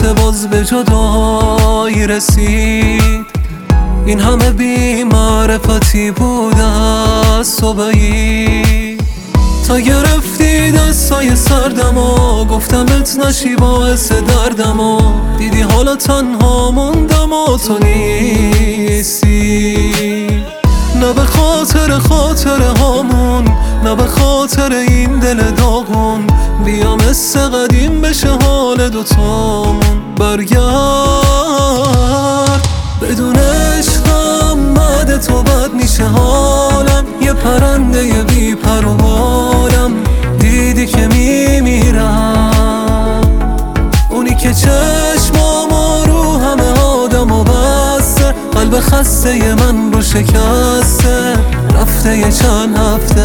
که باز به جدایی رسید. این همه بی معرفتی بود از صبحی، تا گرفتی دستای سردم و گفتمت نشی باعث دردم و دیدی حالا تنها موندم و تو نیستی. نه به خاطر هامون، نه به خاطر این دل داغون، بیا مثل قدیم بشه حال دوتامون. برگرد، بدون عشقم بعد تو بد میشه حالم. یه پرنده بی پر و بالم، دیدی که میمیرم. اونی که چشمامو رو همه آدمو بسته، قلب خسته من رو شکسته، رفته یه چند هفته.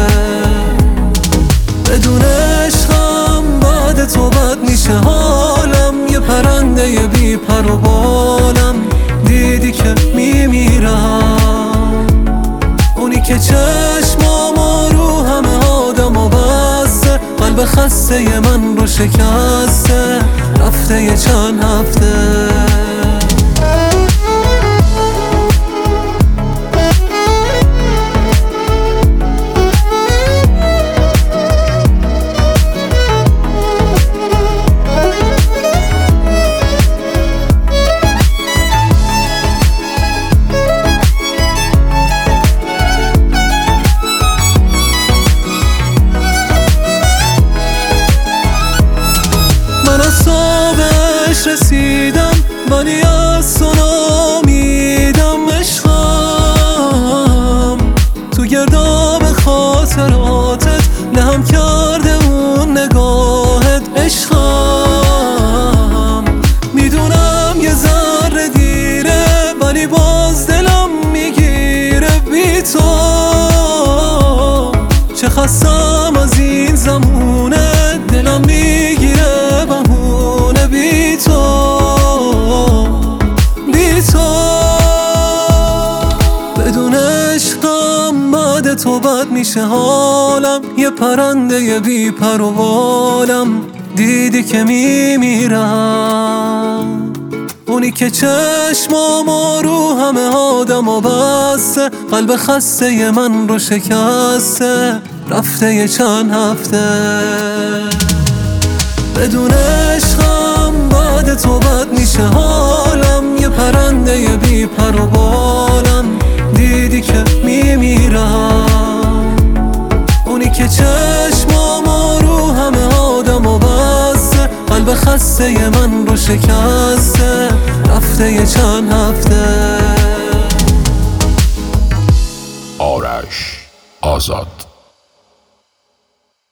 بدون عشقم بعد تو بد میشه حالم. یه پرنده بی پر و بالم، دیدی که میمیرم. اونی که چشمامو رو همه آدمو بسته، قلب خسته من رو شکسته، رفته یه چند هفته. من از صابش رسیدم ولی از تو نامیدم. عشقم تو گرداب خاطراتت لهم کرده اون نگاهت. عشقم میدونم یه ذره دیره ولی باز دلم میگیره بی تو. چه خستم از این زمونه، دلم میگیره بهونه بی تو. بدون عشقم بعد تو بد میشه حالم. یه پرنده بی پر و بالم، دیدی که میمیرم. اونی که چشمامو رو همه آدمو بسته، قلب خسته من رو شکسته، رفته یه چند هفته. بدون عشقم بعد تو بد میشه حالم. یه پرنده بی پر و بالم، دیدی که میمیرم. اونی که چشمامو رو همه آدمو بسته، قلب خسته من رو شکسته، رفته یه چند هفته. آرش آزاد.